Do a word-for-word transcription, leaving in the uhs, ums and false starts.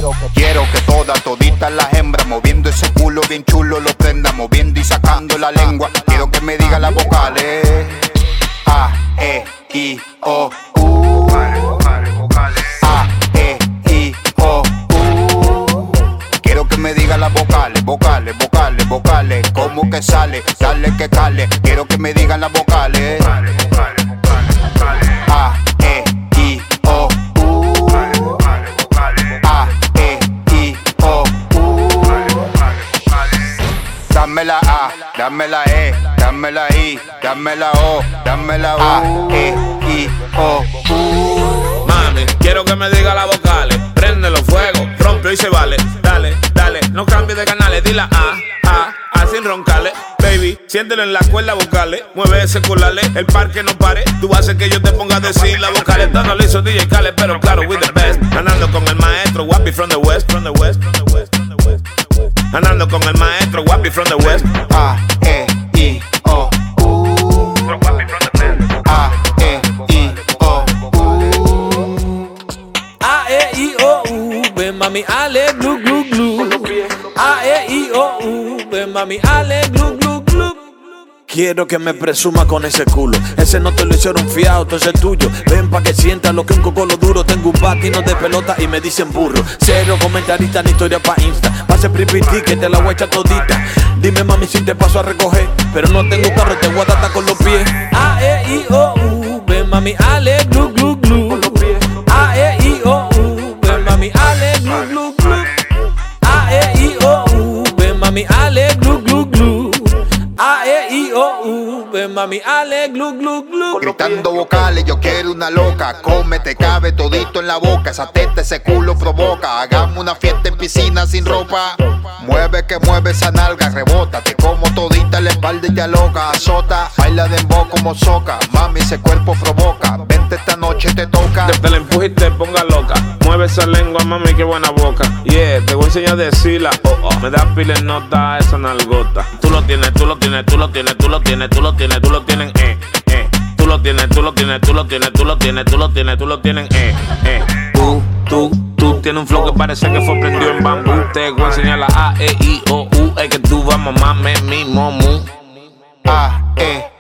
quiero que todas, toditas las hembras, moviendo ese culo bien chulo, lo prenda, moviendo y sacando la lengua. Quiero que me diga las vocales. A, E, I, O, U. A, E, I, O, U. Quiero que me diga las vocales, vocales, vocales, vocales. ¿Cómo que sale? Dale que cale. Quiero que me digan las vocales. A, E, I, O, U. A, E, I, O, U. Dame la A, dame la E, dame la I, dame la O, dame la U. A, E, I, O, U. Mami, quiero que me diga las vocales. Prende los fuegos, rompe y se vale. Dale, dale, no cambies de canales. Di la A, A, A sin roncarle. Baby, siéntelo en la cuerda vocales. Mueve ese culale, el parque no pare. Tú haces que yo te ponga a decir las vocales. Esto no lo hizo D J Khaled, pero claro, we the best. Andando con el maestro, Wappy from the west, from the west, from the west, from the west, from the west. Andando con el maestro, Wappy from the west. A, E, I, O, U. A, E, I, O, U. A, E, I, O, U. Ven mami, ale, glu, glu, glu. A, E, I, O, U. Ven mami, ale, glu, glu, glu. Quiero que me presuma con ese culo. Ese no te lo hicieron fiado, entonces es tuyo. Ven pa' que sientas lo que un cocolo duro. Tengo un patino de pelota y me dicen burro. Cero comentarista ni historia pa' Insta. Pase pripiti que te la voy a echar todita. Dime mami si te paso a recoger. Pero no tengo carro, te voy a dar con los pies. A, E, I, O, U. Ven mami, ale, glu, glu, glu. A, E, I, O, U. Ven mami, ale, glu, glu, glu. A, E, I, O, U. Ven mami, ale, glu, glu, glu. A, E, I, O, U. Ven mami, ale, glu, glu, glu. Gritando vocales, yo quiero una loca. Come, te cabe todito en la boca. Esa teta, ese culo provoca. Hagamos una fiesta en piscina sin ropa. Mueve que mueve esa nalga, rebota. Te como todita la espalda y te loca. Azota, baila de embo como soca. Mami, ese cuerpo provoca. Vente esta noche, te toca. Te la empuje y te ponga loca. Mueve esa lengua, mami, qué buena boca. Yeah, te voy a enseñar a decirla. Oh, oh. Me da pila en nota esa nalgota. Tú lo tienes, tú lo tienes, tú lo tienes, tú lo tienes, tú lo tienes, tú lo tienes, eh, eh. Tú lo tienes, tú lo tienes, tú lo tienes, tú lo tienes, tú lo tienes, tú lo tienes, eh, eh. Tú, tú, tú tienes un flow que parece que fue prendido en bambú. Te voy a enseñar la A, E, I, O, U. Es que tú vamos, mame, mi, momu. A, E,